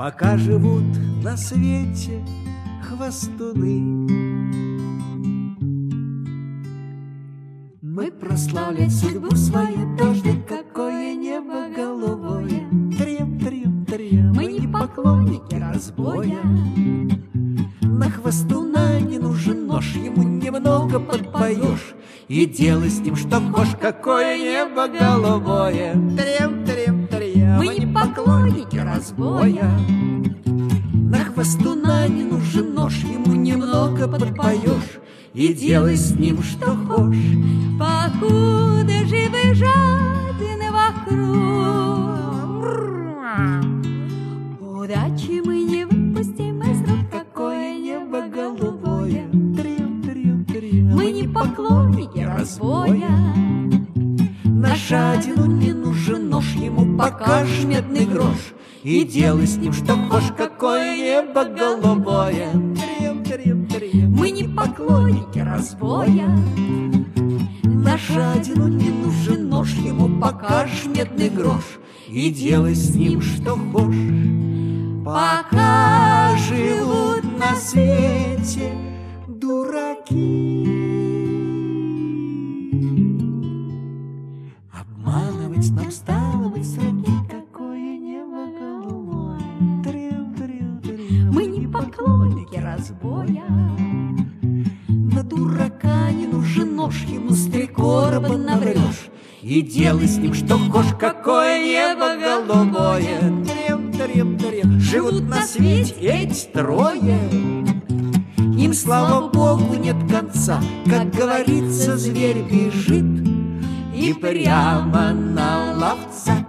пока живут на свете хвастуны. Мы прославлять судьбу свою должны, какое небо голубое. Трем, трем, трем, мы не поклонники разбоя. На хвастуна не нужен нож, ему немного подпоешь, и делай с ним что хочешь, какое небо голубое. Трем, трем, трем, мы не поклонники разбоя. На хвастуна не нужен нож, ему немного подпоешь, и делай с ним что хочешь. Покуда живы жадины вокруг, удачи мы не выпустим из рук, какое небо голубое. Трем, трем, трем, Мы не поклонники разбоя. На жадину не нужен нож, ему покажешь медный грош, и делай с ним что хочешь, какое небо голубое. Трем, трем, трем, Мы не поклонники разбоя. на жадину не нужен нож, ему покажешь медный грош, и делай с ним что хочешь. Пока живут на свете дураки, обманывать нам стало быть с руки, какое небо голубое. Трем, трем, трем, Мы не поклонники разбоя. на дурака не нужен нож, ему с 3 короба наврешь, и делай с ним что хочешь, какое небо голубое. Трем, трем, трем, живут на свете эти трое, им, слава Богу, нет конца. Как говорится, зверь бежит и прямо на ловца.